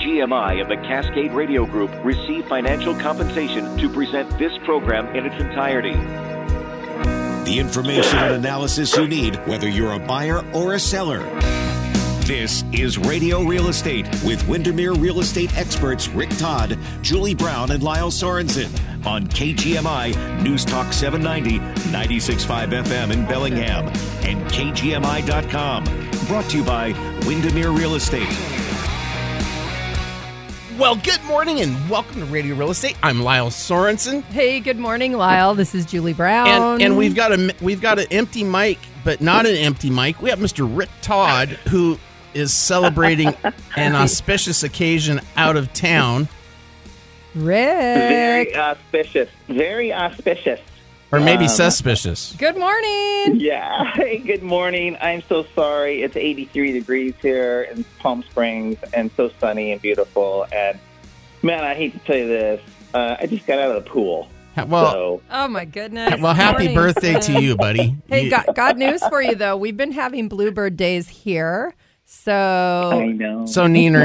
KGMI and the Cascade Radio Group receive financial compensation to present this program in its entirety. The information and analysis you need, whether you're a buyer or a seller. This is Radio Real Estate with Windermere Real Estate experts Rick Todd, Julie Brown, and Lyle Sorensen on KGMI News Talk 790, 96.5 FM in Bellingham, and KGMI.com. Brought to you by Windermere Real Estate. Well, good morning and welcome to Radio Real Estate. I'm Lyle Sorensen. Hey, good morning, Lyle. This is Julie Brown. And we've got an empty mic, but not an empty mic. We have Mr. Rick Todd, who is celebrating an auspicious occasion out of town. Rick. Very auspicious. Or maybe suspicious. Good morning. Yeah. Hey, good morning. I'm so sorry. It's 83 degrees here in Palm Springs and so sunny and beautiful. And, man, I hate to tell you this. I just got out of the pool. Well, oh, my goodness. Well, happy birthday to you, buddy. Hey, got news for you, though. We've been having Bluebird days here. So, I know. So neener.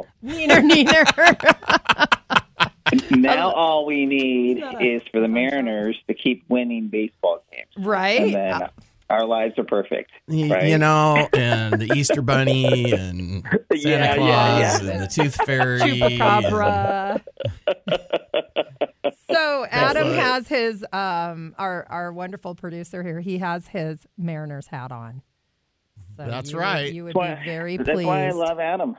Now all we need is for the Mariners to keep winning baseball games. Right. And then our lives are perfect. Right? You know, and the Easter Bunny and Santa Claus and the Tooth Fairy. Chupacabra. So Adam has his, our wonderful producer here, he has his Mariners hat on. So that's right. You would be very pleased. That's why I love Adam.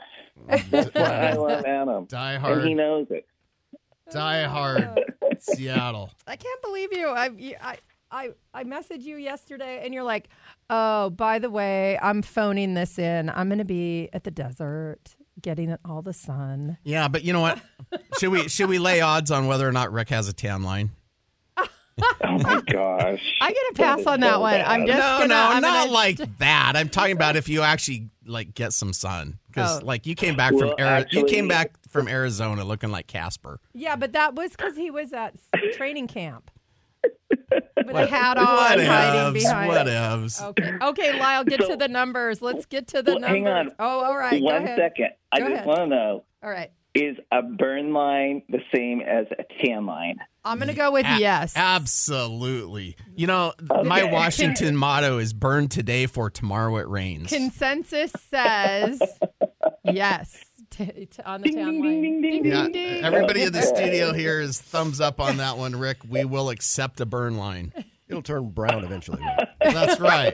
Die hard. And he knows it. Die hard, Seattle. I can't believe you. I messaged you yesterday, and you're like, "Oh, by the way, I'm phoning this in. I'm going to be at the desert, getting all the sun." Yeah, but you know what? Should we lay odds on whether or not Rick has a tan line? Oh my gosh! I get a pass on that one. I'm just not like that. I'm talking about if you actually get some sun, because you came back from Arizona looking like Casper. Yeah, but that was because he was at training camp with a hat on, hiding behind. Whatevs. Okay, Lyle, get to the numbers. Let's get to the numbers. Hang on. Oh, all right. One second. I just want to know. All right. Is a burn line the same as a tan line? I'm going to go with yes. Absolutely. You know, my Washington motto is burn today for tomorrow it rains. Consensus says yes on the tan line. Ding, ding, ding. Everybody in the studio here is thumbs up on that one, Rick. We will accept a burn line. It'll turn brown eventually. That's right.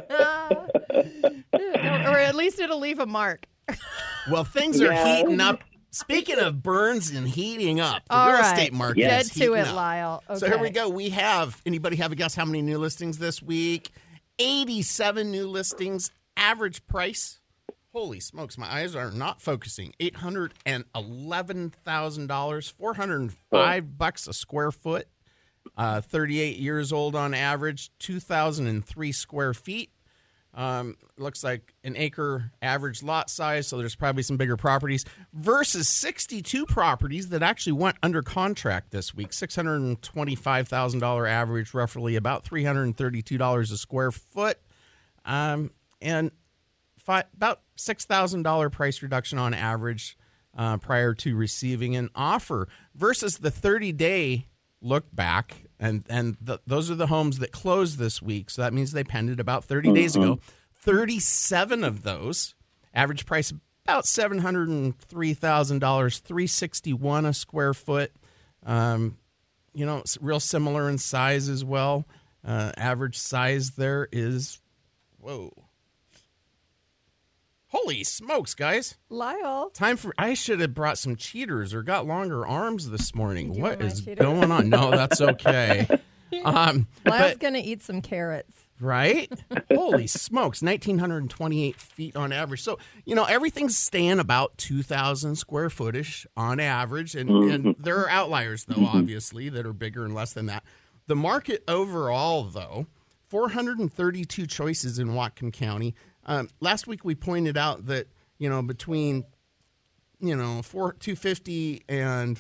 Or at least it'll leave a mark. Well, things are heating up. Speaking of burns and heating up, the real estate market is heating up. Get to it, up. Lyle. Okay. So here we go. Anybody have a guess how many new listings this week? 87 new listings. Average price, holy smokes, my eyes are not focusing. $811,000, $405 a square foot. 38 years old on average, 2,003 square feet. Looks like an acre average lot size, so there's probably some bigger properties, versus 62 properties that actually went under contract this week. $625,000 average, roughly about $332 a square foot, and about $6,000 price reduction on average prior to receiving an offer, versus the 30-day look back. And those are the homes that closed this week. So that means they pended about 30 days ago. 37 of those, average price about $703,000, $361 a square foot. It's real similar in size as well. Average size there is, holy smokes, guys. Lyle. I should have brought some cheaters or got longer arms this morning. What is going on? No, that's okay. Lyle's going to eat some carrots. Right? Holy smokes. 1,928 feet on average. So, everything's staying about 2,000 square footish on average. And there are outliers, though, obviously, that are bigger and less than that. The market overall, though, 432 choices in Whatcom County. Last week we pointed out that, between, 250 and,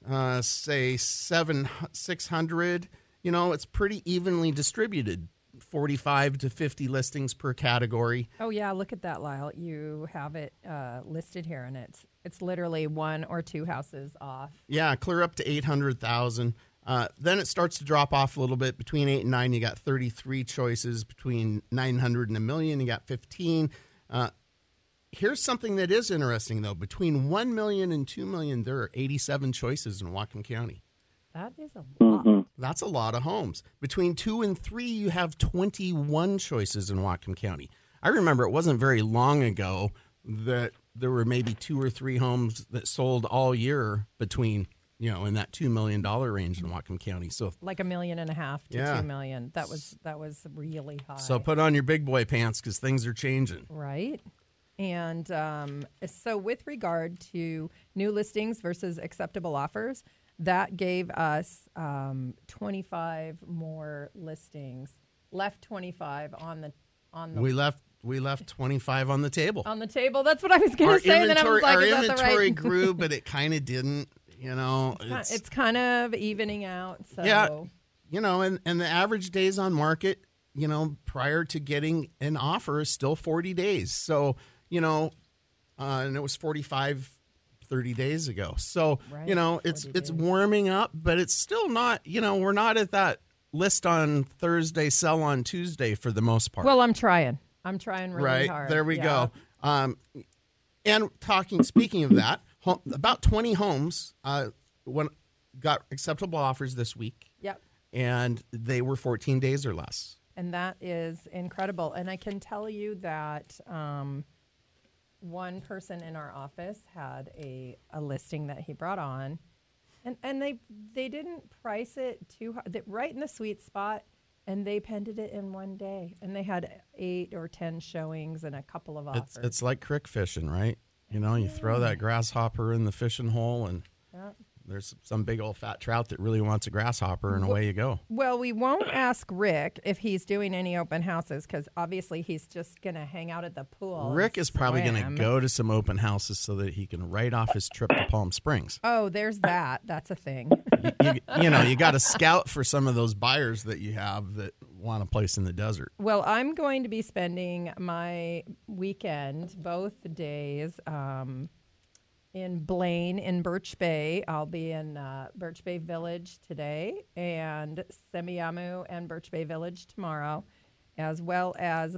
say, 600, it's pretty evenly distributed. 45 to 50 listings per category. Oh yeah, look at that, Lyle. You have it listed here, and it's literally one or two houses off. Yeah, clear up to 800,000. Then it starts to drop off a little bit. Between 8 and 9, you got 33 choices. Between 900 and a million, you got 15. Here's something that is interesting, though. Between 1 million and 2 million, there are 87 choices in Whatcom County. That is a lot. That's a lot of homes. Between 2 and 3, you have 21 choices in Whatcom County. I remember it wasn't very long ago that there were maybe 2 or 3 homes that sold all year between, in that $2 million range in Whatcom County. So like $1.5 million to Yeah. $2 million. That was really high. So put on your big boy pants because things are changing. Right. And so with regard to new listings versus acceptable offers, that gave us 25 more listings. Left 25 on the. We left 25 on the table. On the table. That's what I was going to say. And then I was like, our is that the inventory right? grew, but it kind of didn't. It's kind of evening out. So. Yeah. And the average days on market, prior to getting an offer is still 40 days. So, and it was 45, 30 days ago. So, Right. it's warming up, but it's still not, we're not at that list on Thursday, sell on Tuesday for the most part. Well, I'm trying. I'm trying really right. hard. There we Yeah. go. And speaking of that, about 20 homes got acceptable offers this week. Yep. And they were 14 days or less. And that is incredible. And I can tell you that one person in our office had a listing that he brought on, and they didn't price it too high, right in the sweet spot, and they pended it in one day. And they had 8 or 10 showings and a couple of offers. It's like crick fishing, right? You throw that grasshopper in the fishing hole, and there's some big old fat trout that really wants a grasshopper, and away you go. Well, we won't ask Rick if he's doing any open houses because obviously he's just going to hang out at the pool. Rick is probably going to swim. go to some open houses so that he can write off his trip to Palm Springs. Oh, there's that. That's a thing. You got to scout for some of those buyers that you have that want a place in the desert. Well, I'm going to be spending my weekend, both days, in Blaine in Birch Bay. I'll be in Birch Bay Village today and Semiahmoo and Birch Bay Village tomorrow, as well as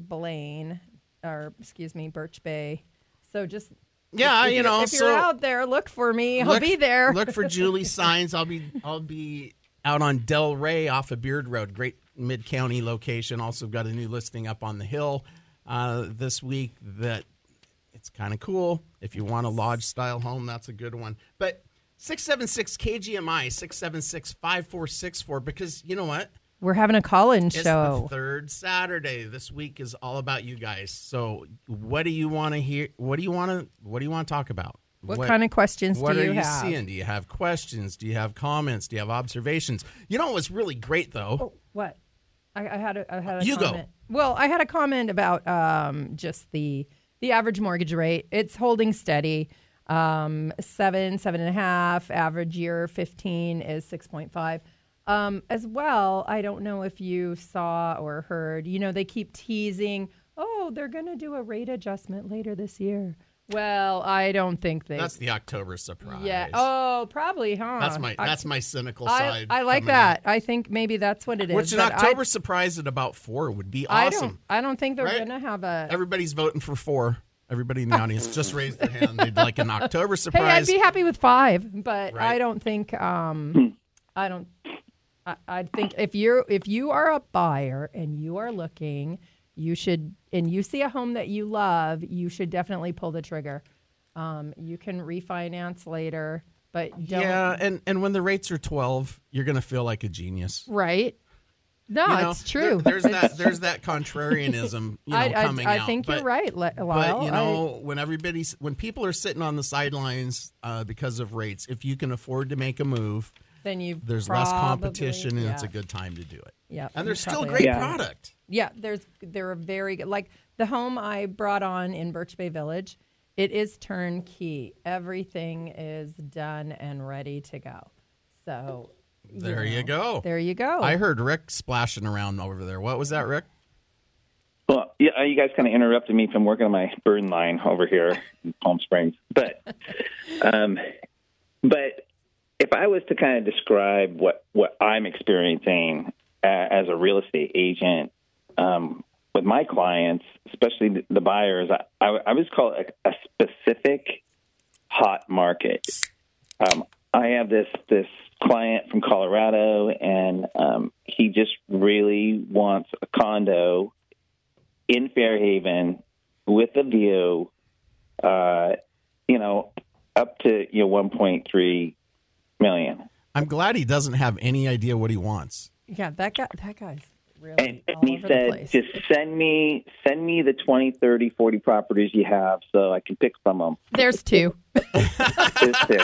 Birch Bay. So just if you're out there, look for me. I'll be there. Look for Julie's signs. I'll be out on Del Rey off of Beard Road. Great mid-county location. Also got a new listing up on the hill this week that it's kind of cool. If you want a lodge-style home, that's a good one. But 676 KGMI, 676-5464, because you know what? We're having a call-in It's show. the third Saturday. This week is all about you guys. So what do you want to hear? What do you want to talk about? What kind of questions do you have? What are you seeing? Do you have questions? Do you have comments? Do you have observations? You know what's really great, though? Oh, what? I had a You go. comment. Well, I had a comment about just the average mortgage rate. It's holding steady. 7.5. Average year 15 is 6.5. As well, I don't know if you saw or heard, they keep teasing, they're going to do a rate adjustment later this year. Well, I don't think That's the October surprise. Yeah. Oh, probably, huh? That's my cynical side. I like coming that. out. I think maybe that's what it is. Which an but October surprise at about 4 would be awesome. I don't think they're Right? going to have a... Everybody's voting for 4. Everybody in the audience just raised their hand. They'd like an October Hey, surprise. I'd be happy with 5, but Right. I don't think... I think if you are a buyer and you are looking, you should, and you see a home that you love, you should definitely pull the trigger. You can refinance later, but don't. Yeah, and when the rates are 12, you're going to feel like a genius. Right? No, it's true. There's that contrarianism, coming out. I think you're right, Lyle. But when people are sitting on the sidelines because of rates, if you can afford to make a move, then there's less competition, and it's a good time to do it. Yeah, and there's still probably great product. Yeah, they're very good. Like the home I brought on in Birch Bay Village, it is turnkey. Everything is done and ready to go. So There you go. There you go. I heard Rick splashing around over there. What was that, Rick? Well, yeah, you guys kind of interrupted me from working on my burn line over here in Palm Springs. But if I was to kind of describe what I'm experiencing as a real estate agent with my clients, especially the buyers, I would call it a specific hot market. I have this client from Colorado, and he just really wants a condo in Fairhaven with a view, up to 1.3 million. I'm glad he doesn't have any idea what he wants. Yeah, that guy's really And all he over said, the place. just send me the 20, 30, 40 properties you have so I can pick from them. There's two. There's two.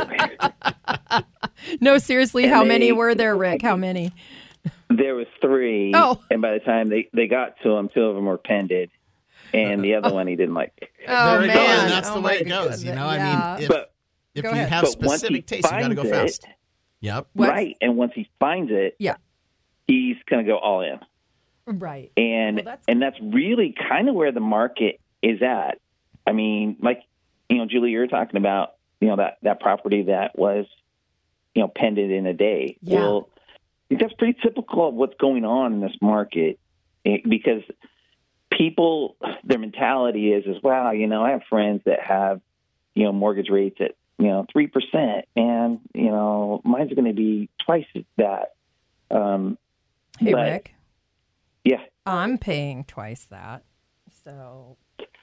No, seriously, And how many were there, Rick? How many? There was 3, and by the time they got to him, 2 of them were pended, and the other one he didn't like. Oh, there you man. go, and that's Oh, the my way it goes. goodness. You know, Yeah. I mean, if Go you ahead. have But once specific he tastes, you got to go finds fast. it- Yep. What? Right, and once he finds it, Yeah. he's going to go all in. Right. And Well, that's- that's really kind of where the market is at. I mean, like, Julie, you're talking about, that property that was, pended in a day. Yeah. Well, I think that's pretty typical of what's going on in this market because people, their mentality is, wow, I have friends that have, mortgage rates at, 3%, and, mine's going to be twice that. Hey, but- Rick, Yeah. I'm paying twice that. So,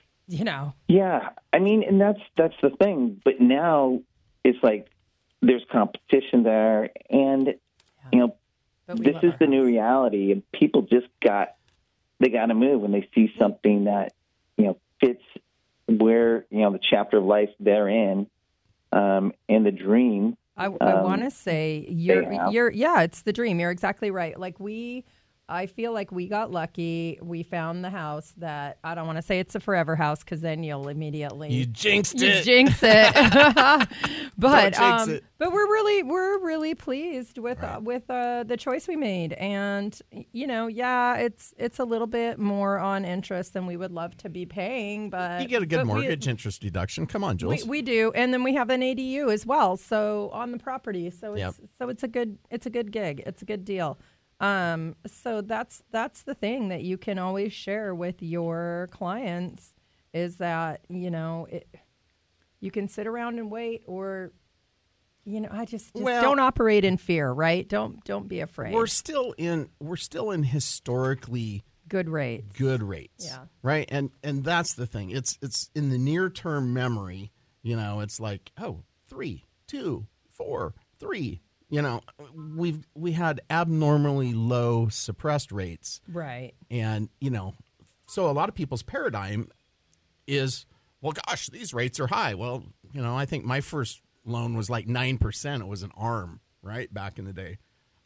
Yeah, I mean, and that's the thing. But now it's like there's competition there, and But we this love is our the new house. reality, and people just got to move when they see something that fits where the chapter of life they're in, and the dream. I want to say you're have. it's the dream. You're exactly right. I feel like we got lucky. We found the house that I don't want to say it's a forever house because then you'll immediately You jinxed you it. jinx it. But Don't jinx it. but we're really pleased with the choice we made, and it's a little bit more on interest than we would love to be paying, but You get a good but mortgage interest deduction. Come on, Jules. we do, and then we have an ADU as well, so on the property. So Yep. it's a good gig. It's a good deal. So that's the thing that you can always share with your clients is that you can sit around and wait, or I just don't operate in fear, right? Don't be afraid. We're still in historically Good rates. good rates. Yeah. Right. And that's the thing. It's in the near term memory, it's like, 3, 2, 4, 3. We had abnormally low suppressed rates. Right. And, so a lot of people's paradigm is, well, gosh, these rates are high. Well, I think my first loan was like 9%. It was an ARM, right, back in the day.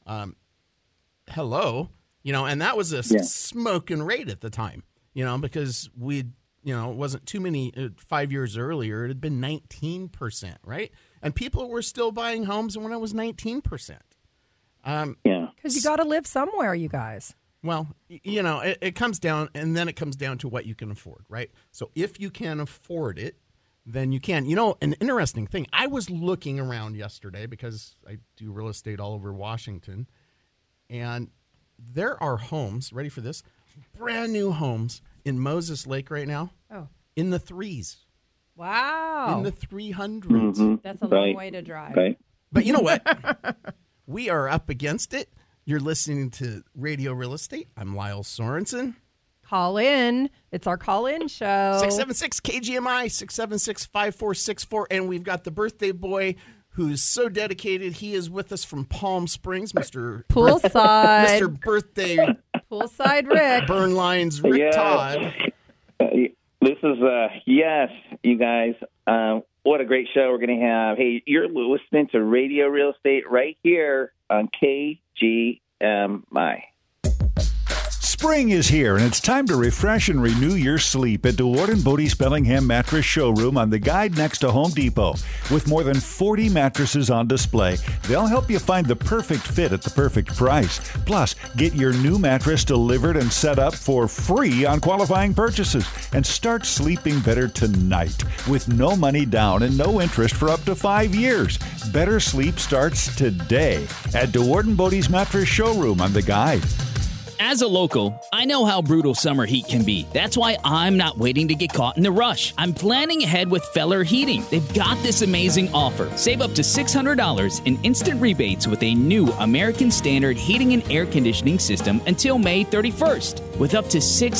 Hello. And that was a smoking rate at the time, because it wasn't too many, 5 years earlier, it had been 19%, right? And people were still buying homes when it was 19%. Yeah. Because you got to live somewhere, you guys. Well, it comes down, and then it comes down to what you can afford, right? So if you can afford it, then you can. An interesting thing, I was looking around yesterday because I do real estate all over Washington, and there are homes, ready for this, brand new homes in Moses Lake right now in the 3s. Wow. In the 300s. Mhm. That's a long Right. way to drive. Right. But you know what? We are up against it. You're listening to Radio Real Estate. I'm Lyle Sorensen. Call in. It's our call-in show. 676 KGMI, 676-5464. And we've got the birthday boy who's so dedicated. He is with us from Palm Springs, Mr. Poolside. Mr. Birthday Poolside Rick. Burn Lines Rick Yeah. Todd. This is, yes, you guys. What a great show we're going to have. Hey, you're listening to Radio Real Estate right here on KGMI. Spring is here, and it's time to refresh and renew your sleep at DeWard & Bodie's Bellingham Mattress Showroom on the Guide next to Home Depot. With more than 40 mattresses on display, they'll help you find the perfect fit at the perfect price. Plus, get your new mattress delivered and set up for free on qualifying purchases. And start sleeping better tonight with no money down and no interest for up to 5 years. Better sleep starts today at DeWard & Bodie's Mattress Showroom on the Guide. As a local, I know how brutal summer heat can be. That's why I'm not waiting to get caught in the rush. I'm planning ahead with Feller Heating. They've got this amazing offer. Save up to $600 in instant rebates with a new American Standard heating and air conditioning system until May 31st. With up to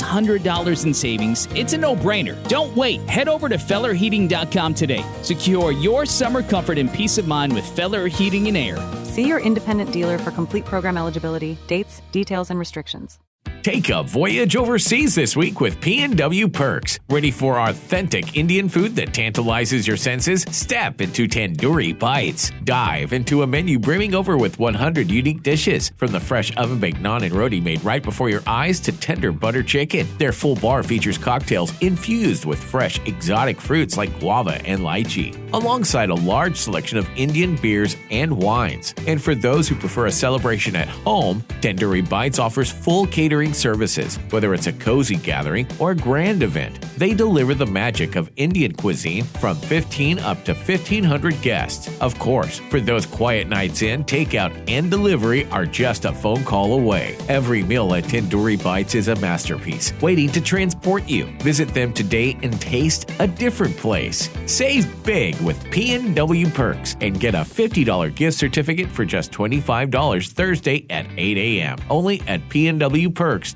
$600 in savings, it's a no-brainer. Don't wait. Head over to FellerHeating.com today. Secure your summer comfort and peace of mind with Feller Heating and Air. See your independent dealer for complete program eligibility, dates, details, and restrictions. Take a voyage overseas this week with P&W Perks. Ready for authentic Indian food that tantalizes your senses? Step into Tandoori Bites. Dive into a menu brimming over with 100 unique dishes. From the fresh oven-baked naan and roti made right before your eyes to tender butter chicken. Their full bar features cocktails infused with fresh exotic fruits like guava and lychee, alongside a large selection of Indian beers and wines. And for those who prefer a celebration at home, Tandoori Bites offers full catering services. Whether it's a cozy gathering or a grand event, they deliver the magic of Indian cuisine from 15 up to 1,500 guests. Of course, for those quiet nights in, takeout and delivery are just a phone call away. Every meal at Tandoori Bites is a masterpiece, waiting to transport you. Visit them today and taste a different place. Save big with P&W Perks and get a $50 gift certificate for just $25 Thursday at 8 a.m. Only at PNWPerks.com.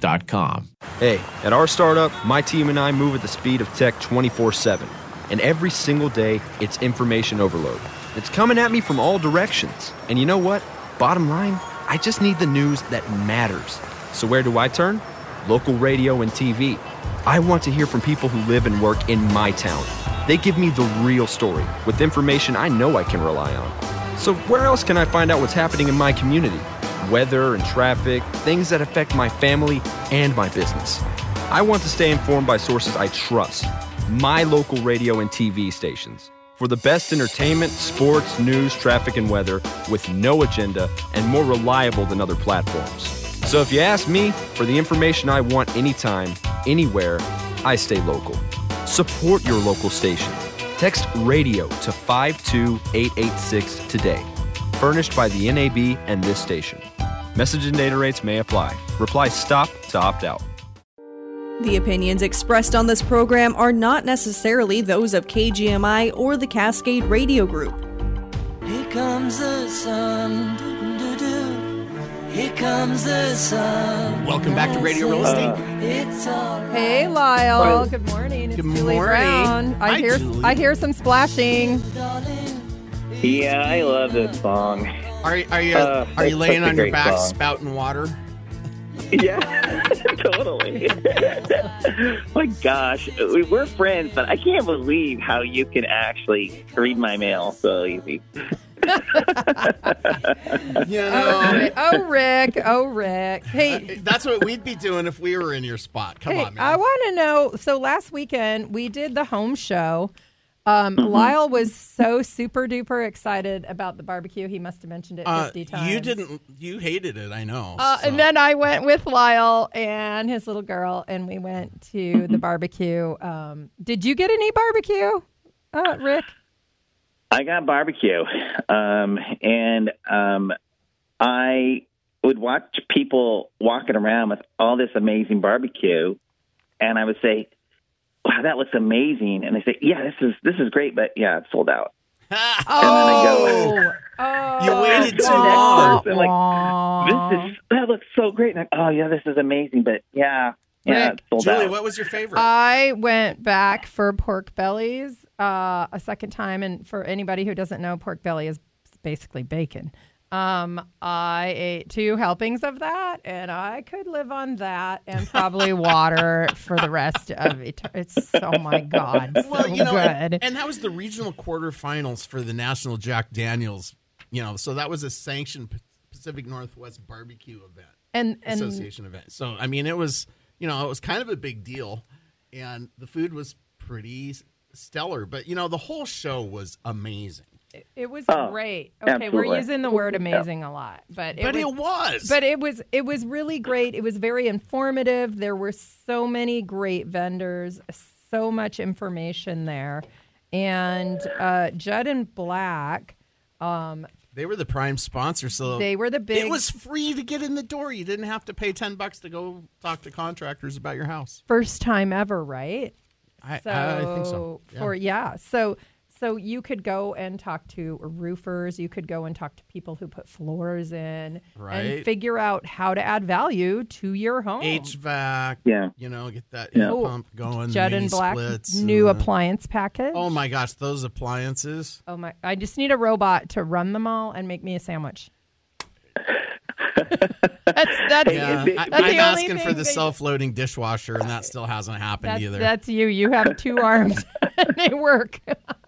Hey, at our startup, my team and I move at the speed of tech 24/7. And every single day, it's information overload. It's coming at me from all directions. And you know what? Bottom line, I just need the news that matters. So where do I turn? Local radio and TV. I want to hear from people who live and work in my town. They give me the real story with information I know I can rely on. So where else can I find out what's happening in my community? Weather and traffic, things that affect my family and my business. I want to stay informed by sources I trust. My local radio and TV stations. For the best entertainment, sports, news, traffic, and weather with no agenda and more reliable than other platforms. So if you ask me for the information I want anytime, anywhere, I stay local. Support your local station. Text radio to 52886 today. Furnished by the NAB and this station. Message and data rates may apply. Reply STOP to opt out. The opinions expressed on this program are not necessarily those of KGMI or the Cascade Radio Group. Here comes the sun. Here comes the sun. Welcome back to Radio Real Estate. Hey, Lyle. Good morning. It's Good Julie morning. Brown. Julie. I hear some splashing. Yeah, I love this song. Are you it's laying such a on your great back song. spouting water? Yeah, totally. My gosh, we're friends, but I can't believe how you can actually read my mail so easy. You know, Oh, Rick. Hey, that's what we'd be doing if we were in your spot. Come on, man. I want to know. So last weekend we did the home show. Lyle was so super duper excited about the barbecue. He must have mentioned it 50 times. You hated it, I know. And then I went with Lyle and his little girl, and we went to the barbecue. Did you get any barbecue, Rick? I got barbecue, and I would watch people walking around with all this amazing barbecue, and I would say, wow, that looks amazing. And they say, yeah, this is great, but yeah, it's sold out. And then I go, you waited too long. I'm like, that looks so great. And oh yeah, this is amazing, but yeah, Rick, it's sold Julie, out. what was your favorite? I went back for pork bellies a second time, and for anybody who doesn't know, pork belly is basically bacon. I ate 2 helpings of that, and I could live on that and probably water for the rest of it. It's, oh my God, so good. And that was the regional quarterfinals for the National Jack Daniels, so that was a sanctioned Pacific Northwest barbecue event. Association event. So, I mean, it was kind of a big deal, and the food was pretty stellar. But, the whole show was amazing. It was great. Okay, absolutely. we're using the word amazing a lot, but it was really great. It was very informative. There were so many great vendors, so much information there, and Judd and Black. They were the prime sponsor, so they were the big. It was free to get in the door. You didn't have to pay $10 to go talk to contractors about your house. First time ever, right? I think so. So you could go and talk to roofers. You could go and talk to people who put floors in, and figure out how to add value to your home. HVAC, get that pump going. Judd and Black splits, new appliance package. Oh my gosh, those appliances! Oh my! I just need a robot to run them all and make me a sandwich. That's I'm asking for the self-loading dishwasher, and that still hasn't happened either. That's you. You have 2 arms, and they work.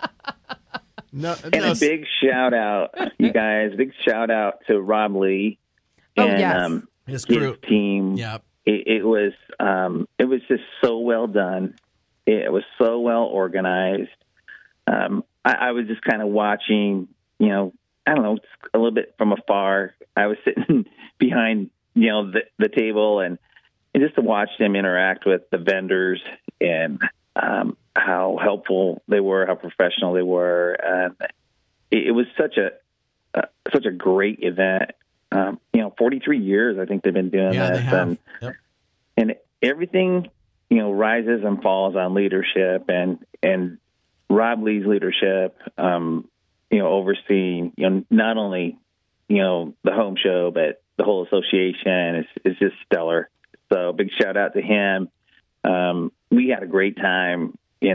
A big shout out, you guys! Big shout out to Rob Lee and his team. Yep. It was just so well done. It was so well organized. I was just kind of watching, I don't know, a little bit from afar. I was sitting behind, the table and just to watch them interact with the vendors and how helpful they were, how professional they were. It was such a great event. 43 years, I think they've been doing this. They have. And everything, rises and falls on leadership and Rob Lee's leadership, overseeing, not only, the home show, but the whole association is just stellar. So big shout out to him. We had a great time, doing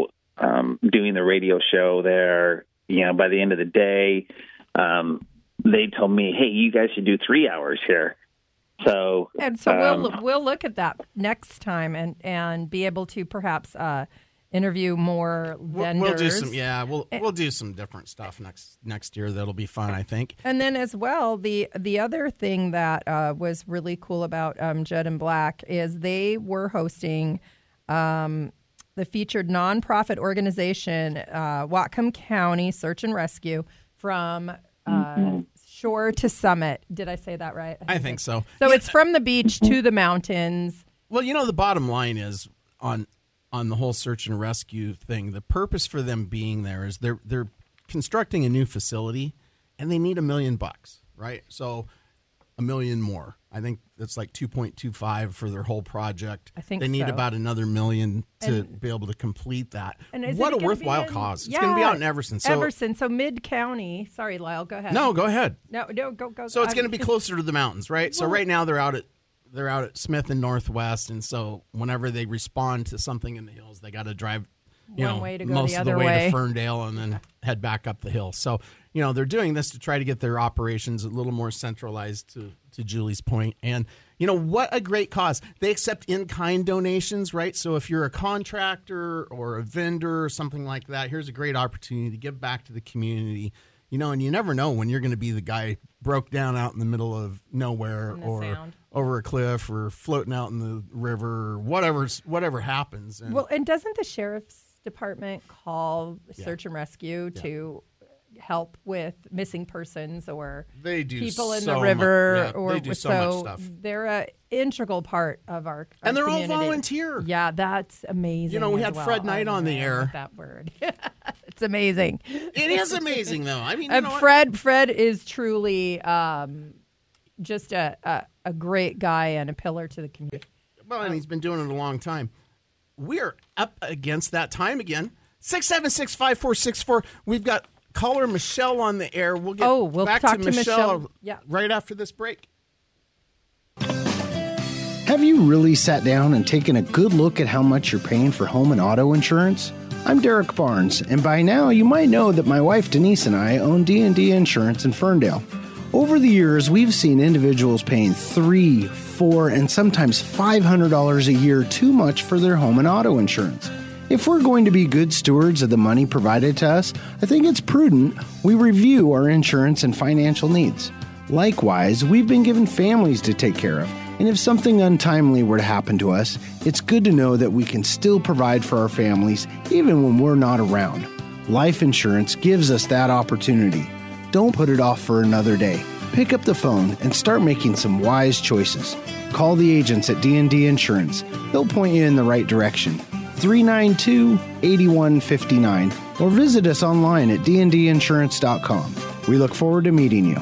the radio show there. By the end of the day, they told me, hey, you guys should do 3 hours here. So we'll look at that next time and be able to perhaps interview more vendors. We'll do some different stuff next year. That'll be fun, I think. And then as well, the other thing that was really cool about Judd and Black is they were hosting the featured nonprofit organization Whatcom County Search and Rescue from shore to summit. Did I say that right? I think so. So it's from the beach to the mountains. Well, the bottom line is on the whole search and rescue thing, the purpose for them being there is they're constructing a new facility and they need $1 million, right? So $1 million more. I think that's like 2.25 for their whole project. I think they need about another $1 million to be able to complete that. What a worthwhile cause. It's going to be out in Everson. So Mid-County. Sorry, Lyle, go ahead. No, go ahead. No, go. So it's going to be closer to the mountains, right? So right now they're out at Smith and Northwest, and so whenever they respond to something in the hills, they got to drive, most of the way to Ferndale and then head back up the hill. So, they're doing this to try to get their operations a little more centralized, to Julie's point. And, what a great cause. They accept in-kind donations, right? So if you're a contractor or a vendor or something like that, here's a great opportunity to give back to the community. And you never know when you're going to be the guy broke down out in the middle of nowhere or over a cliff or floating out in the river or whatever happens. And doesn't the sheriff's department call search and rescue to help with missing persons or people in the river? They do so much stuff. They're an integral part of our and they're community. all volunteer. Yeah, that's amazing. We had Fred Knight on the air. That word. It's amazing. It is amazing, though. I mean, Fred is truly just a great guy and a pillar to the community. Well, and he's been doing it a long time. We're up against that time again. 676-5464. We've got caller Michelle on the air. We'll get back to Michelle right after this break. Have you really sat down and taken a good look at how much you're paying for home and auto insurance? I'm Derek Barnes, and by now you might know that my wife Denise and I own D&D Insurance in Ferndale. Over the years, we've seen individuals paying $300, $400, and sometimes $500 a year too much for their home and auto insurance. If we're going to be good stewards of the money provided to us, I think it's prudent we review our insurance and financial needs. Likewise, we've been given families to take care of, and if something untimely were to happen to us, it's good to know that we can still provide for our families even when we're not around. Life insurance gives us that opportunity. Don't put it off for another day. Pick up the phone and start making some wise choices. Call the agents at D&D Insurance. They'll point you in the right direction. 392-8159 or visit us online at dndinsurance.com. We look forward to meeting you.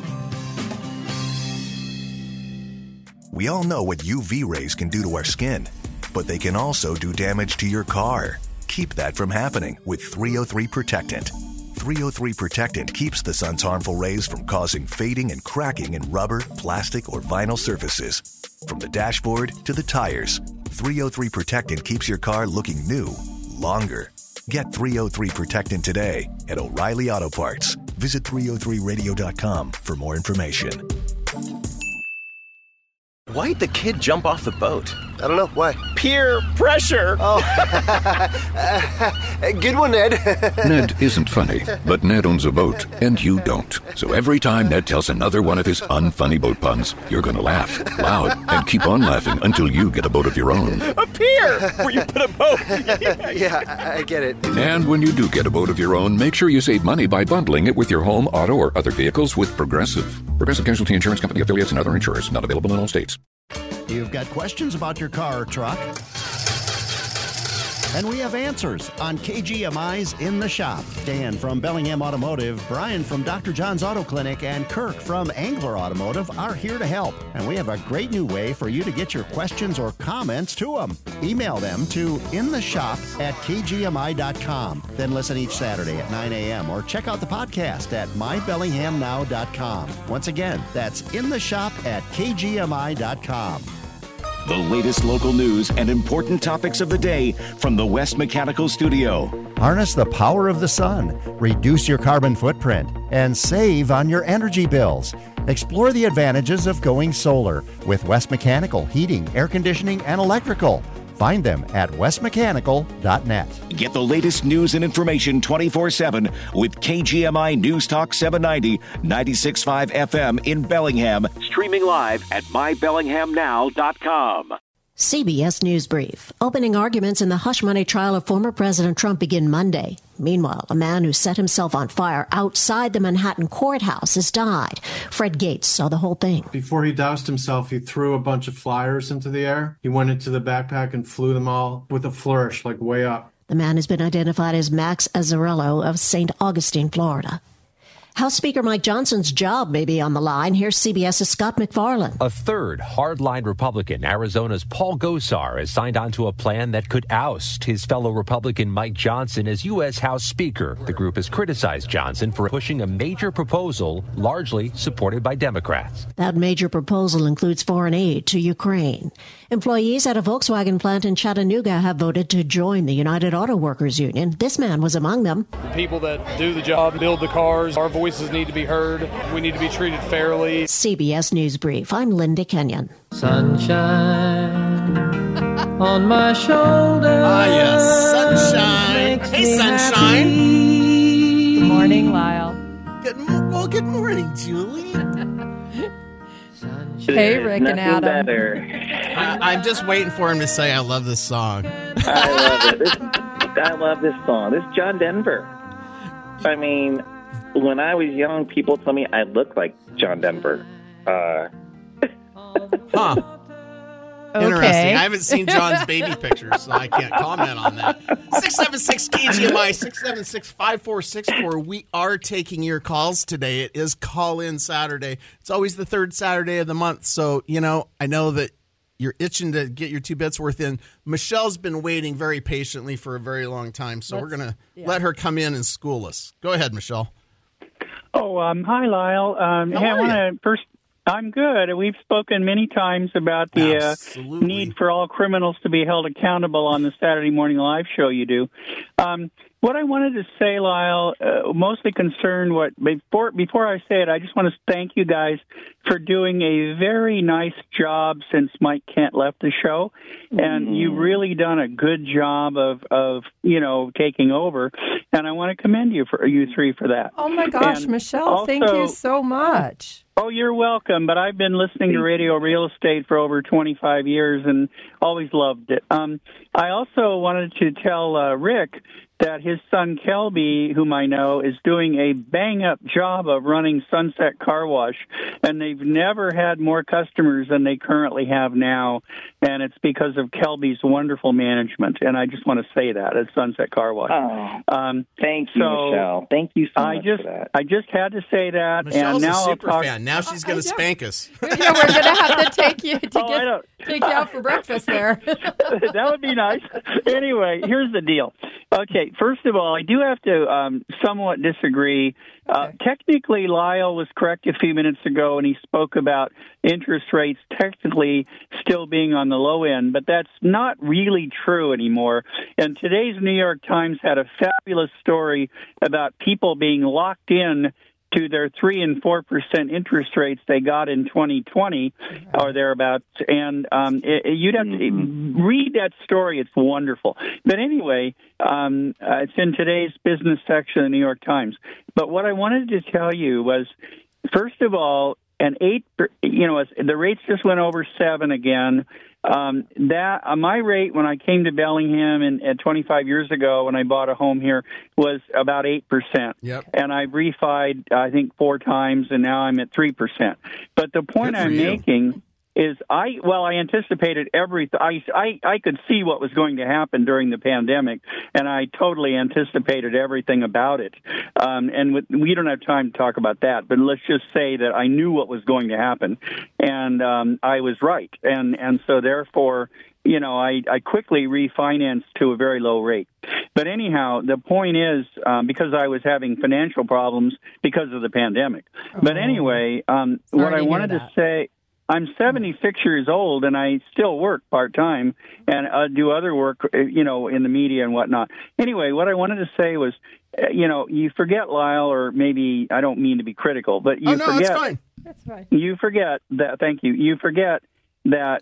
We all know what UV rays can do to our skin, but they can also do damage to your car. Keep that from happening with 303 Protectant. 303 Protectant keeps the sun's harmful rays from causing fading and cracking in rubber, plastic, or vinyl surfaces. From the dashboard to the tires, 303 Protectant keeps your car looking new longer. Get 303 Protectant today at O'Reilly Auto Parts. Visit 303radio.com for more information. Why'd the kid jump off the boat? I don't know. Why? Peer pressure. Oh. Good one, Ned. Ned isn't funny, but Ned owns a boat, and you don't. So every time Ned tells another one of his unfunny boat puns, you're going to laugh loud and keep on laughing until you get a boat of your own. A pier where you put a boat. Yeah, I get it. And when you do get a boat of your own, make sure you save money by bundling it with your home, auto, or other vehicles with Progressive. Progressive Casualty Insurance Company affiliates and other insurers. Not available in all states. You've got questions about your car or truck? And we have answers on KGMI's In the Shop. Dan from Bellingham Automotive, Brian from Dr. John's Auto Clinic, and Kirk from Angler Automotive are here to help. And we have a great new way for you to get your questions or comments to them. Email them to intheshop@kgmi.com. Then listen each Saturday at 9 a.m. or check out the podcast at mybellinghamnow.com. Once again, that's intheshop@kgmi.com. The latest local news and important topics of the day from the West Mechanical Studio. Harness the power of the sun, reduce your carbon footprint, and save on your energy bills. Explore the advantages of going solar with West Mechanical Heating, Air Conditioning, and Electrical. Find them at westmechanical.net. Get the latest news and information 24/7 with KGMI News Talk 790, 96.5 FM in Bellingham. Streaming live at mybellinghamnow.com. CBS News Brief. Opening arguments in the hush money trial of former President Trump begin Monday. Meanwhile, a man who set himself on fire outside the Manhattan courthouse has died. Fred Gates saw the whole thing. Before he doused himself, he threw a bunch of flyers into the air. He went into the backpack and flew them all with a flourish, like way up. The man has been identified as Max Azzarello of St. Augustine, Florida. House Speaker Mike Johnson's job may be on the line. Here's CBS's Scott McFarland. A third hardline Republican, Arizona's Paul Gosar, has signed on to a plan that could oust his fellow Republican Mike Johnson as U.S. House Speaker. The group has criticized Johnson for pushing a major proposal largely supported by Democrats. That major proposal includes foreign aid to Ukraine. Employees at a Volkswagen plant in Chattanooga have voted to join the United Auto Workers Union. This man was among them. The people that do the job, build the cars, our voices need to be heard. We need to be treated fairly. CBS News Brief. I'm Linda Kenyon. Sunshine on my shoulder. Ah, yes, sunshine. Hey, sunshine. Good morning, Lyle. Good morning, Julie. Hey, Rick and Adam. Better. I'm just waiting for him to say, I love this song. I love it. I love this song. This is John Denver. I mean, when I was young, people told me I looked like John Denver. Huh. Okay. Interesting. I haven't seen John's baby pictures, so I can't comment on that. 676 KGMI, 676-5464. We are taking your calls today. It is call-in Saturday. It's always the third Saturday of the month, so, I know that you're itching to get your 2 bits worth in. Michelle's been waiting very patiently for a very long time, so we're going to let her come in and school us. Go ahead, Michelle. Oh, hi, Lyle. Hey, I want to first. I'm good. We've spoken many times about the need for all criminals to be held accountable on the Saturday morning live show you do. What I wanted to say, Lyle, mostly concerned before I say it, I just want to thank you guys for doing a very nice job since Mike Kent left the show, and you've really done a good job of taking over, and I want to commend you three for that. Oh my gosh, and Michelle, also, thank you so much. Oh, you're welcome. But I've been listening to Radio Real Estate for over 25 years and always loved it. I also wanted to tell Rick that his son Kelby, whom I know, is doing a bang-up job of running Sunset Car Wash, and they've never had more customers than they currently have now, and it's because of Kelby's wonderful management, and I just want to say that at Sunset Car Wash. Thank you, Michelle. Thank you so much for that. I just had to say that, Michelle's and now a super I'll talk. fan. Now she's going to spank us. Yeah, we're going to have to take you take you out for breakfast there. That would be nice. Anyway, here's the deal. Okay, first of all, I do have to somewhat disagree. Technically, Lyle was correct a few minutes ago, and he spoke about interest rates technically still being on the low end, but that's not really true anymore. And today's New York Times had a fabulous story about people being locked in to their 3% and 4% interest rates they got in 2020 or thereabouts. And you'd have to read that story. It's wonderful. But anyway, it's in today's business section of the New York Times. But what I wanted to tell you was, first of all, the rates just went over 7 again. My rate when I came to Bellingham at 25 years ago when I bought a home here was about 8%. Yep. And I refied, I think, 4 times, and now I'm at 3%. But the point I'm making is I anticipated everything. I could see what was going to happen during the pandemic, and I totally anticipated everything about it. We don't have time to talk about that, but let's just say that I knew what was going to happen, and I was right. And so therefore, I quickly refinanced to a very low rate. But anyhow, the point is, because I was having financial problems because of the pandemic. But anyway, what I wanted to say, I'm 76 years old, and I still work part-time and do other work, in the media and whatnot. Anyway, what I wanted to say was, you forget, Lyle, or maybe I don't mean to be critical, but you forget. It's fine. That's fine. You forget that, thank you. You forget that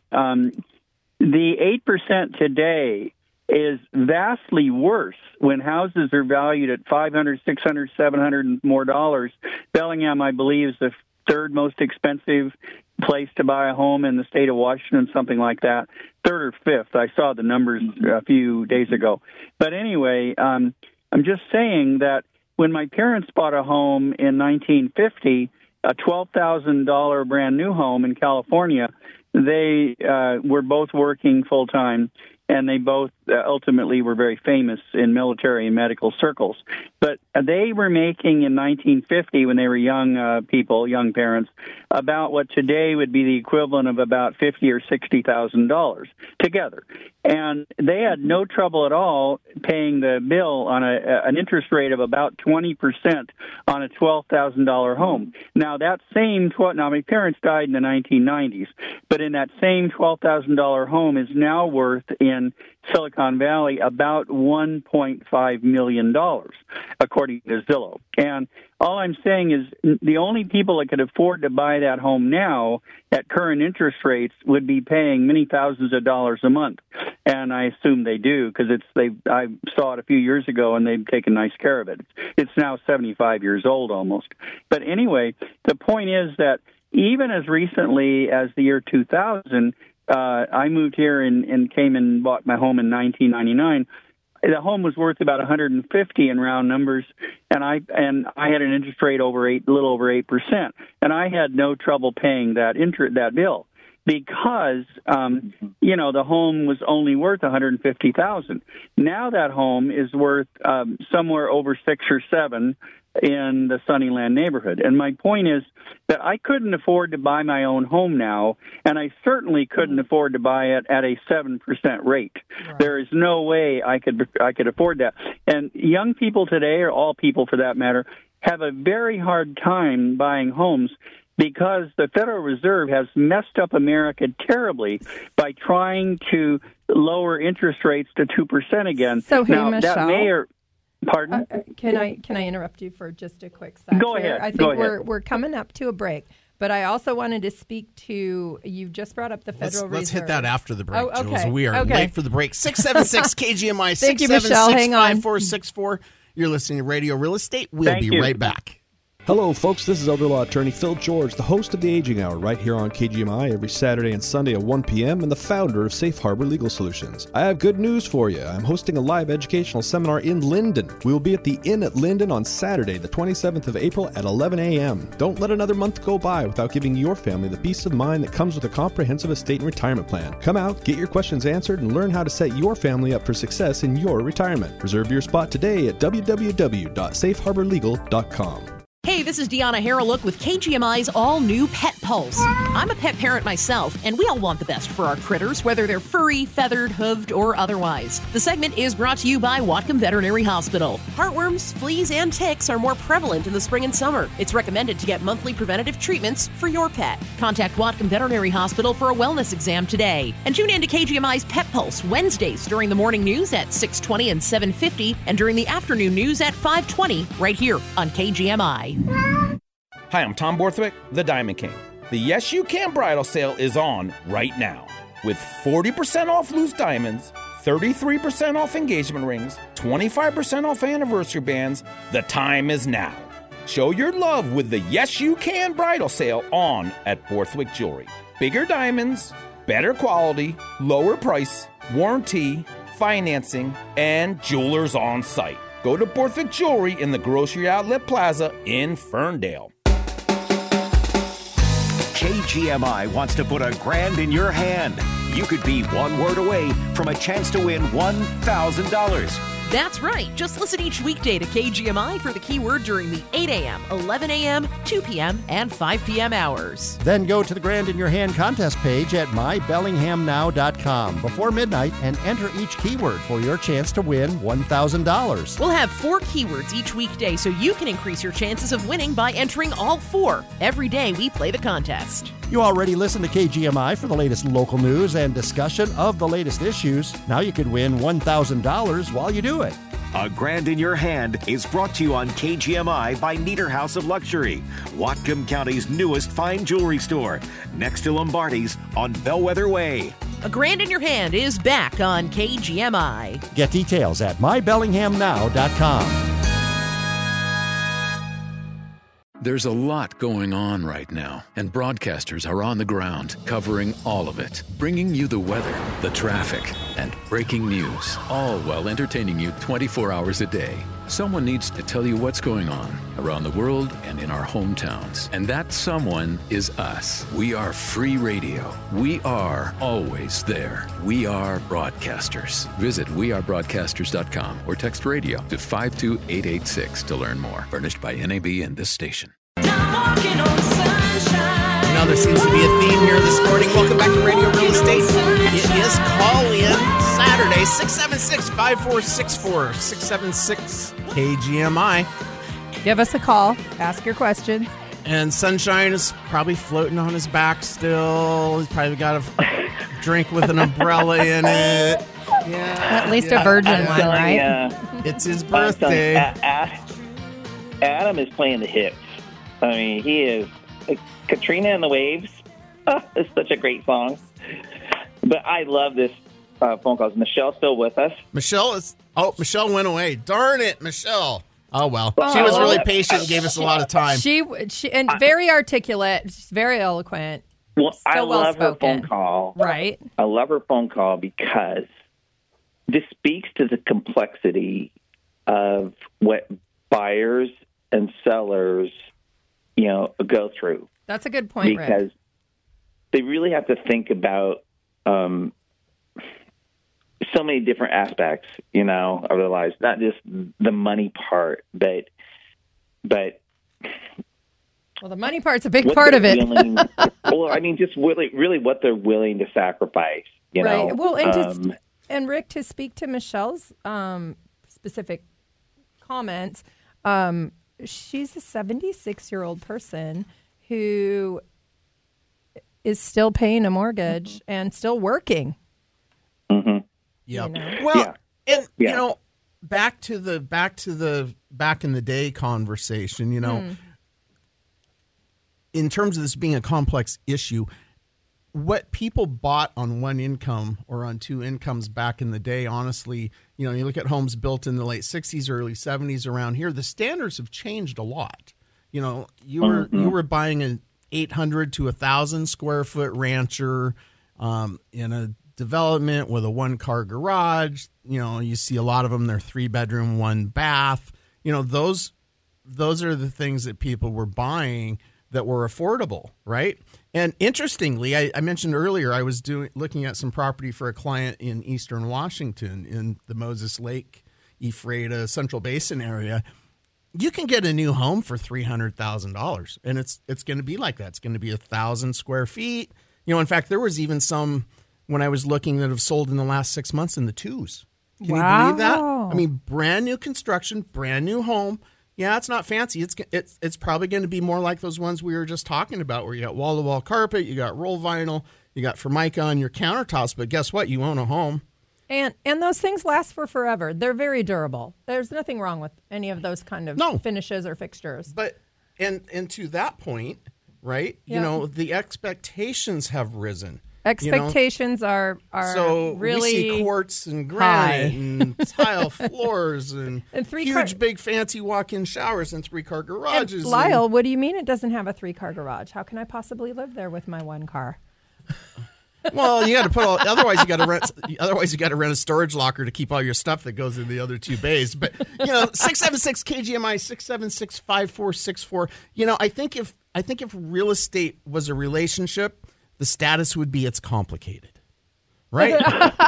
the 8% today is vastly worse when houses are valued at $500, $600, $700 and more dollars. Bellingham, I believe, is the third most expensive place to buy a home in the state of Washington, something like that. Third or fifth. I saw the numbers a few days ago. But anyway, I'm just saying that when my parents bought a home in 1950, a $12,000 brand new home in California, they were both working full time, and they both ultimately were very famous in military and medical circles. But they were making in 1950, when they were young people, young parents, about what today would be the equivalent of about $50,000 or $60,000 together. And they had no trouble at all paying the bill on an interest rate of about 20% on a $12,000 home. Now, that same now my parents died in the 1990s, but in that same $12,000 home is now worth in Silicon Valley about $1.5 million, according to Zillow. And all I'm saying is the only people that could afford to buy that home now at current interest rates would be paying many thousands of dollars a month. And I assume they do, because I saw it a few years ago, and they've taken nice care of it. It's now 75 years old almost. But anyway, the point is that even as recently as the year 2000, I moved here and came and bought my home in 1999. The home was worth about $150 in round numbers, and I had an interest rate a little over 8%, and I had no trouble paying that bill because the home was only worth $150,000. Now that home is worth somewhere over 6 or 7 in the Sunnyland neighborhood. And my point is that I couldn't afford to buy my own home now, and I certainly couldn't afford to buy it at a 7% rate. Right. There is no way I could afford that. And young people today, or all people for that matter, have a very hard time buying homes because the Federal Reserve has messed up America terribly by trying to lower interest rates to 2% again. So, hey, now, Michelle, that may or pardon? Can I interrupt you for just a quick second? Go ahead. I think we're coming up to a break, but I also wanted to speak to, you just brought up the Federal Reserve. Let's hit that after the break, oh, okay. Jules. We are late for the break. 676 KGMI, Thank you, Michelle. Hang on. 676-5464. You're listening to Radio Real Estate. We'll be right back. Hello, folks. This is elder law attorney Phil George, the host of The Aging Hour, right here on KGMI every Saturday and Sunday at 1 p.m. and the founder of Safe Harbor Legal Solutions. I have good news for you. I'm hosting a live educational seminar in Linden. We will be at the Inn at Linden on Saturday, the 27th of April at 11 a.m. Don't let another month go by without giving your family the peace of mind that comes with a comprehensive estate and retirement plan. Come out, get your questions answered, and learn how to set your family up for success in your retirement. Reserve your spot today at www.safeharborlegal.com. Hey, this is Deanna Harreluk with KGMI's all-new Pet Pulse. I'm a pet parent myself, and we all want the best for our critters, whether they're furry, feathered, hooved, or otherwise. The segment is brought to you by Whatcom Veterinary Hospital. Heartworms, fleas, and ticks are more prevalent in the spring and summer. It's recommended to get monthly preventative treatments for your pet. Contact Whatcom Veterinary Hospital for a wellness exam today. And tune in to KGMI's Pet Pulse Wednesdays during the morning news at 6:20 and 7:50, and during the afternoon news at 5:20, right here on KGMI. Hi, I'm Tom Borthwick, the Diamond King. The Yes You Can bridal sale is on right now with 40% off loose diamonds, 33% off engagement rings, 25% off anniversary bands. The time is now. Show your love with the Yes You Can bridal sale on at Borthwick Jewelry. Bigger diamonds, better quality, lower price, warranty, financing, and jewelers on site. Go to Borthwick Jewelry in the Grocery Outlet Plaza in Ferndale. KGMI wants to put $1,000 in your hand. You could be one word away from a chance to win $1,000. That's right. Just listen each weekday to KGMI for the keyword during the 8 a.m., 11 a.m., 2 p.m., and 5 p.m. hours. Then go to the Grand in Your Hand contest page at mybellinghamnow.com before midnight and enter each keyword for your chance to win $1,000. We'll have 4 keywords each weekday so you can increase your chances of winning by entering all 4. Every day we play the contest. You already listen to KGMI for the latest local news and discussion of the latest issues. Now you could win $1,000 while you do it. $1,000 in your hand is brought to you on KGMI by Nieder House of Luxury, Whatcom County's newest fine jewelry store, next to Lombardi's on Bellwether Way. $1,000 in your hand is back on KGMI. Get details at mybellinghamnow.com. There's a lot going on right now, and broadcasters are on the ground covering all of it, bringing you the weather, the traffic, and breaking news, all while entertaining you 24 hours a day. Someone needs to tell you what's going on around the world and in our hometowns. And that someone is us. We are free radio. We are always there. We are broadcasters. Visit wearebroadcasters.com or text radio to 52886 to learn more. Furnished by NAB and this station. Now there seems to be a theme here this morning. Welcome back to Radio Real Estate. It is Call-In Saturday, 676-5464, 676-KGMI. Give us a call. Ask your questions. And Sunshine is probably floating on his back still. He's probably got a drink with an umbrella in it. Yeah, at least a virgin one, right? It's his birthday. Adam is playing the hits. I mean, he is. Katrina and the Waves. It's such a great song. But I love this phone call. Is Michelle still with us? Michelle went away. Darn it, Michelle. Oh, well. She was really patient and gave us a lot of time. She and very articulate, very eloquent. Well, I love her phone call. Right. I love her phone call because this speaks to the complexity of what buyers and sellers, go through. That's a good point, because Rick. They really have to think about so many different aspects, of their lives, not just the money part, but well, the money part's a big part of it. Just really what they're willing to sacrifice, Right. Well, and Rick, to speak to Michelle's specific comments, she's a 76-year-old person who is still paying a mortgage and still working. Mm-hmm. Yep. Well, and back to the back in the day conversation, in terms of this being a complex issue, what people bought on one income or on two incomes back in the day, honestly, you look at homes built in the late 60s, early 70s around here, the standards have changed a lot. you were buying an 800 to 1,000 square foot rancher in a development with a 1-car garage. You see a lot of them. They're 3-bedroom, 1 bath. Those are the things that people were buying that were affordable, right? And interestingly, I mentioned earlier, I was looking at some property for a client in Eastern Washington in the Moses Lake, Ephrata, Central Basin area. You can get a new home for $300,000, and it's going to be like that. It's going to be 1,000 square feet. In fact, there was even some when I was looking that have sold in the last 6 months in the 2s. Can you believe that? I mean, brand new construction, brand new home. Yeah, it's not fancy. It's probably going to be more like those ones we were just talking about, where you got wall-to-wall carpet, you got roll vinyl, you got Formica on your countertops. But guess what? You own a home. And those things last for forever. They're very durable. There's nothing wrong with any of those kind of finishes or fixtures. But and to that point, right? Yeah. The expectations have risen. Expectations are so really we see quartz and granite and tile floors and huge, big, fancy walk-in showers and 3-car garages. And Lyle, what do you mean it doesn't have a 3-car garage? How can I possibly live there with my 1 car? Well, you got to put otherwise you got to rent a storage locker to keep all your stuff that goes in the other 2 bays. But 676 KGMI 676-5464. I think if real estate was a relationship, the status would be it's complicated. Right?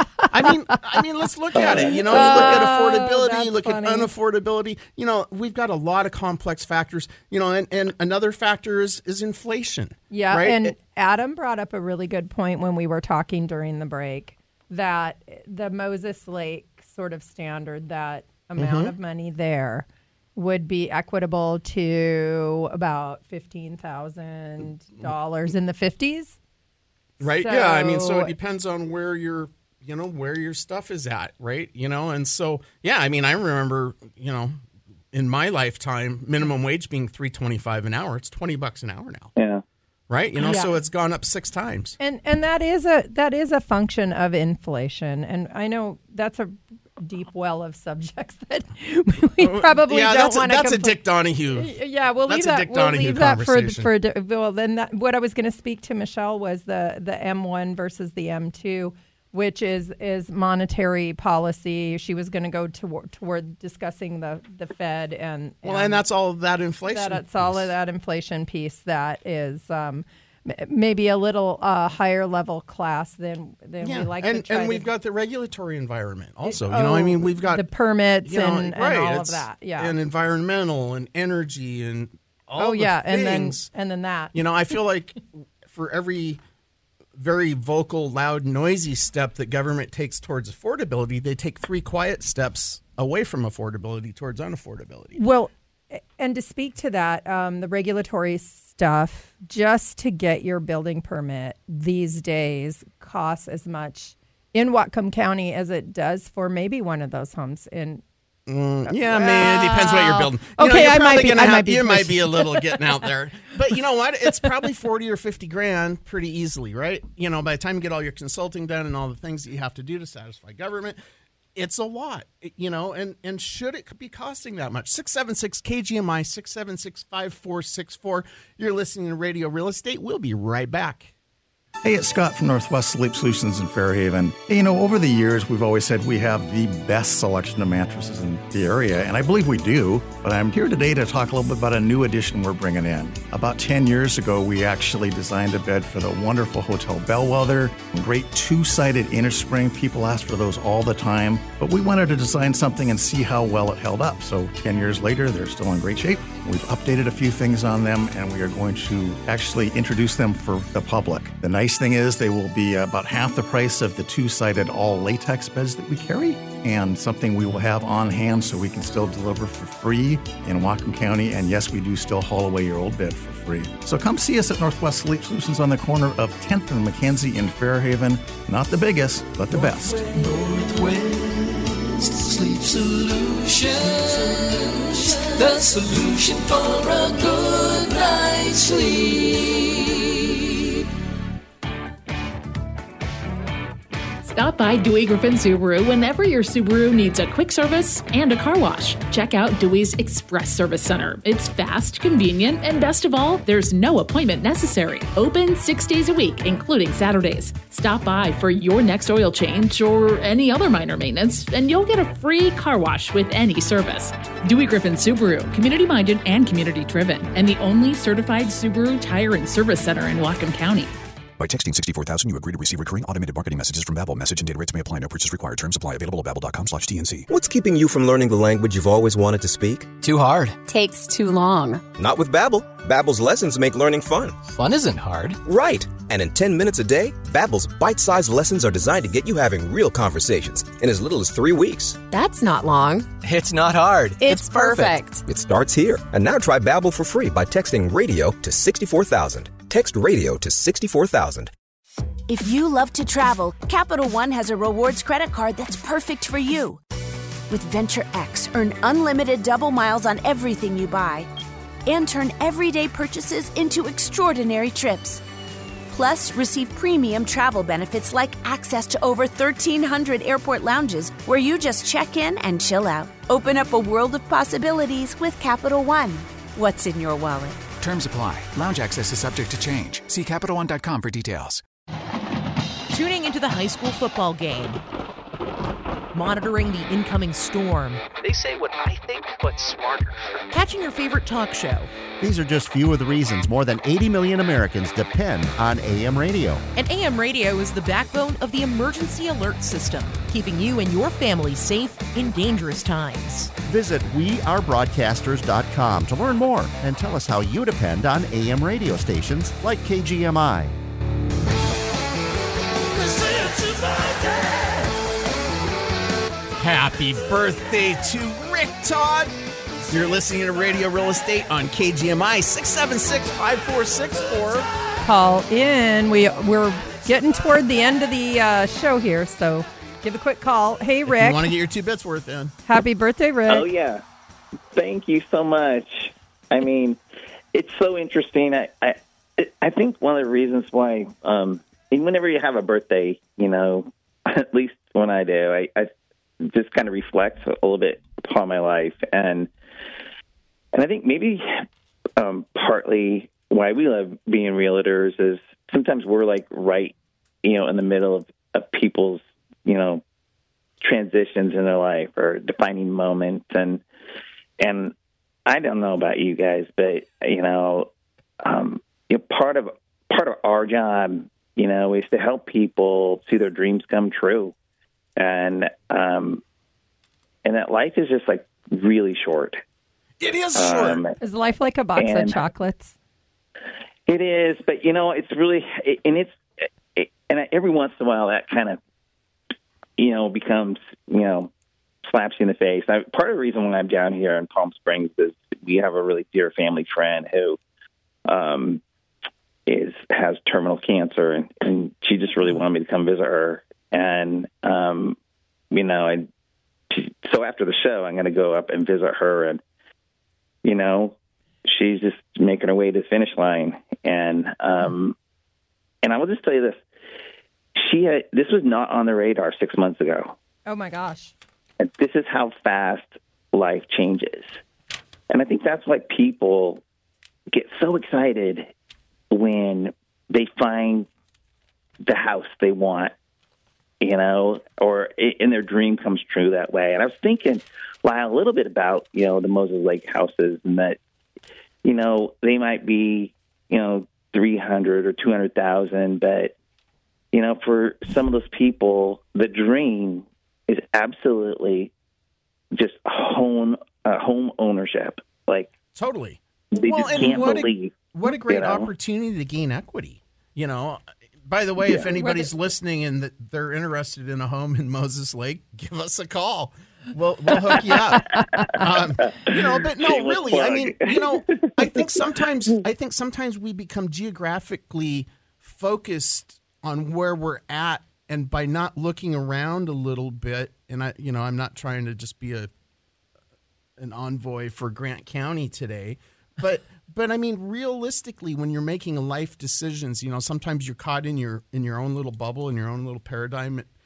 I mean, let's look at it. You look at affordability, you look funny. At unaffordability. We've got a lot of complex factors. And another factor is inflation. Yeah, right? And Adam brought up a really good point when we were talking during the break, that the Moses Lake sort of standard, that amount of money there would be equitable to about $15,000 in the 50s. Right. So, yeah. I mean, so it depends on where your stuff is at. Right. And so, yeah, I mean, I remember, in my lifetime, minimum wage being $3.25 an hour. It's $20 an hour now. Yeah. Right. So it's gone up 6 times. And that is a function of inflation. And I know that's a deep well of subjects that we probably don't want to. That's a Dick Donahue. Yeah, we'll leave that. We'll leave that for well. Then what I was going to speak to Michelle was the M1 versus the M2, which is monetary policy. She was going to go toward discussing the Fed and that's all of that inflation. That's all of that inflation piece that is. Maybe a little higher level class than we like to try. And we've got the regulatory environment also. I mean, we've got the permits and all of that. Yeah, and environmental and energy and all the things. and then that. I feel like for every very vocal, loud, noisy step that government takes towards affordability, they take 3 quiet steps away from affordability towards unaffordability. Well, and to speak to that, the regulatory stuff, just to get your building permit these days costs as much in Whatcom County as it does for maybe one of those homes in. Man, it depends what you're building. Okay, I might be a little getting out there, but you know what? It's probably 40 or 50 grand pretty easily, right? By the time you get all your consulting done and all the things that you have to do to satisfy government, it's a lot, and should it be costing that much? 676 KGMI 676-5464. You're listening to Radio Real Estate. We'll be right back. Hey, it's Scott from Northwest Sleep Solutions in Fairhaven. Hey, over the years, we've always said we have the best selection of mattresses in the area, and I believe we do, but I'm here today to talk a little bit about a new addition we're bringing in. About 10 years ago, we actually designed a bed for the wonderful Hotel Bellwether, great 2-sided inner spring. People ask for those all the time, but we wanted to design something and see how well it held up. So 10 years later, they're still in great shape. We've updated a few things on them, and we are going to actually introduce them for the public. The nice thing is they will be about half the price of the 2-sided all latex beds that we carry, and something we will have on hand so we can still deliver for free in Whatcom County. And yes, we do still haul away your old bed for free. So come see us at Northwest Sleep Solutions on the corner of 10th and McKenzie in Fairhaven. Not the biggest, but the best. Northwest Sleep Solutions, the solution for a good night's sleep. Stop by Dewey Griffin Subaru whenever your Subaru needs a quick service and a car wash. Check out Dewey's Express Service Center. It's fast, convenient, and best of all, there's no appointment necessary. Open 6 days a week, including Saturdays. Stop by for your next oil change or any other minor maintenance, and you'll get a free car wash with any service. Dewey Griffin Subaru, community-minded and community-driven, and the only certified Subaru tire and service center in Whatcom County. By texting 64,000, you agree to receive recurring automated marketing messages from Babbel. Message and data rates may apply. No purchase required. Terms apply. Available at babbel.com/TNC. What's keeping you from learning the language you've always wanted to speak? Too hard. Takes too long. Not with Babbel. Babbel's lessons make learning fun. Fun isn't hard. Right. And in 10 minutes a day, Babbel's bite-sized lessons are designed to get you having real conversations in as little as 3 weeks. That's not long. It's not hard. It's perfect. It starts here. And now try Babbel for free by texting radio to 64,000. Text radio to 64,000. If you love to travel, Capital One has a rewards credit card that's perfect for you. With Venture X, earn unlimited double miles on everything you buy and turn everyday purchases into extraordinary trips. Plus, receive premium travel benefits like access to over 1,300 airport lounges where you just check in and chill out. Open up a world of possibilities with Capital One. What's in your wallet? Terms apply. Lounge access is subject to change. See CapitalOne.com for details. Tuning into the high school football game. Monitoring the incoming storm. They say what I think, but smarter. Catching your favorite talk show. These are just few of the reasons more than 80 million Americans depend on AM radio. And AM radio is the backbone of the emergency alert system, keeping you and your family safe in dangerous times. Visit wearebroadcasters.com to learn more and tell us how you depend on AM radio stations like KGMI. Happy birthday to Rick Todd. You're listening to Radio Real Estate on KGMI 676-5464. Call in. We're getting toward the end of the show here, so give a quick call. Hey, Rick. If you want to get your 2 bits worth in. Happy birthday, Rick. Oh, yeah. Thank you so much. I mean, it's so interesting. I think one of the reasons why, whenever you have a birthday, you know, at least when I do, I just kind of reflects a little bit upon my life. And I think maybe partly why we love being realtors is sometimes we're like right, you know, in the middle of people's, you know, transitions in their life or defining moments. And I don't know about you guys, but, you know, part of our job, you know, is to help people see their dreams come true. And that life is just like really short. It is short. Is life like a box of chocolates? It is, but you know, it's really, and every once in a while that kind of, you know, becomes, you know, slaps you in the face. Part of the reason why I'm down here in Palm Springs is we have a really dear family friend who has terminal cancer, and she just really wanted me to come visit her. And, you know, so after the show, I'm going to go up and visit her. And, you know, she's just making her way to the finish line. And I will just tell you this. This was not on the radar 6 months ago. Oh, my gosh. And this is how fast life changes. And I think that's why people get so excited when they find the house they want, you know, or in their dream comes true that way. And I was thinking, Lyle, a little bit about, you know, the Moses Lake houses, and that, you know, they might be, you know, 300 or 200,000, but, you know, for some of those people, the dream is absolutely just home ownership. Like, totally. They just can't believe. What a great opportunity to gain equity. You know, by the way, if anybody's listening and that they're interested in a home in Moses Lake, give us a call. We'll hook you up. You know, but no, really, I mean, you know, I think sometimes we become geographically focused on where we're at, and by not looking around a little bit, and I'm not trying to just be an envoy for Grant County today, but I mean, realistically, when you're making life decisions, you know, sometimes you're caught in your own little bubble, in your own little paradigm,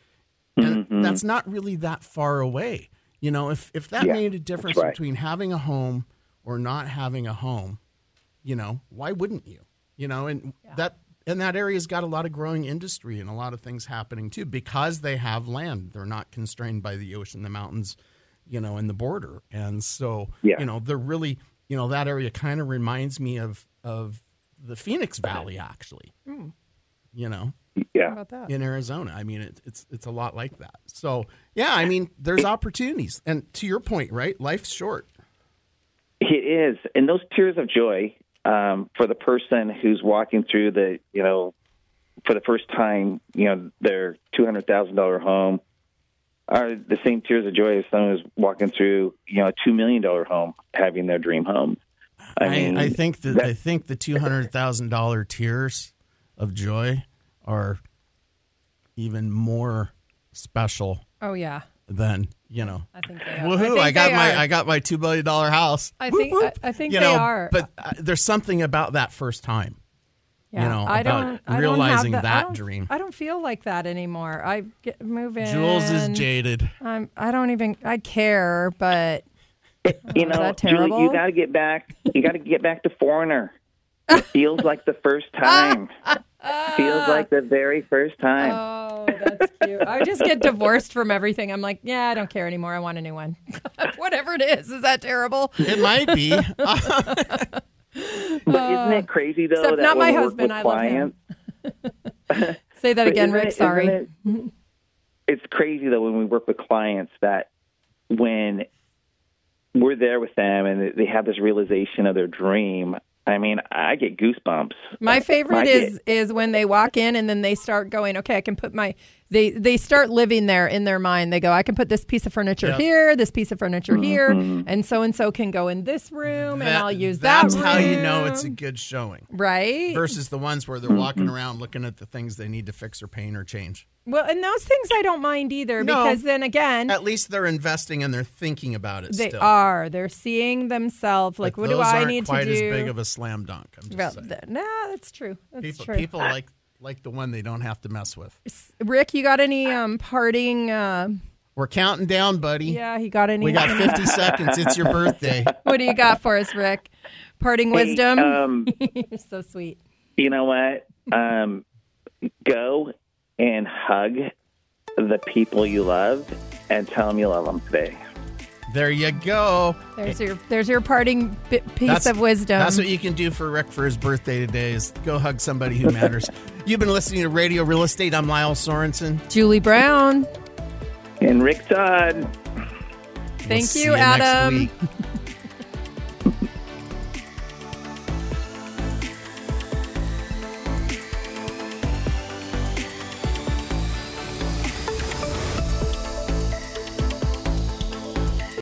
And that's not really that far away. You know, if that made a difference between having a home or not having a home, you know, why wouldn't you? You know, and that area's got a lot of growing industry and a lot of things happening too because they have land. They're not constrained by the ocean, the mountains, you know, and the border. And so, you know, they're really, you know, that area kind of reminds me of the Phoenix Valley, actually. You know, How about that? in Arizona. I mean, it's a lot like that. So, yeah, I mean, there's opportunities. And to your point, right? Life's short. It is. And those tears of joy for the person who's walking through the, you know, for the first time, you know, their $200,000 home are the same tears of joy as someone who's walking through, you know, a $2 million home, having their dream home. I think the $200,000 tears of joy are even more special. Oh yeah. Than, you know. I think they are. Woohoo! I got my $2 billion house. I think you they know, are. But there's something about that first time. Yeah, you know, I about don't realizing have that dream. I don't feel like that anymore. I move in. Jules is jaded. I care, but you know, is that terrible? Julie, you got to get back. You got to get back to Foreigner. It feels like the first time. Feels like the very first time. Oh, that's cute. I just get divorced from everything. I'm like, yeah, I don't care anymore. I want a new one. Whatever it is. Is that terrible? It might be. But isn't it crazy, though, except that not when my we husband. work I with love him. clients... Say that again, Rick. Sorry. It's crazy, though, when we work with clients that when we're there with them and they have this realization of their dream, I mean, I get goosebumps. My favorite is when they walk in and then they start going, okay, I can put they start living there in their mind. They go, I can put this piece of furniture here, this piece of furniture here, and so can go in this room, and I'll use that room. That's how you know it's a good showing. Right? Versus the ones where they're walking around looking at the things they need to fix or paint or change. Well, and those things I don't mind either because then again... At least they're investing and they're thinking about it They still. are. They're seeing themselves like, what do I need to do? Those aren't quite as big of a slam dunk, I'm just saying. No, that's true. That's true. People like the one they don't have to mess with. Rick, you got any parting... We're counting down, buddy. Yeah, he got any... We got 50 seconds. It's your birthday. What do you got for us, Rick? Parting wisdom? You're so sweet. You know what? Go and hug the people you love and tell them you love them today. There you go. There's your parting piece of wisdom. That's what you can do for Rick for his birthday today is go hug somebody who matters. You've been listening to Radio Real Estate. I'm Lyle Sorensen. Julie Brown. And Rick Todd. Thank you, Adam. Next week.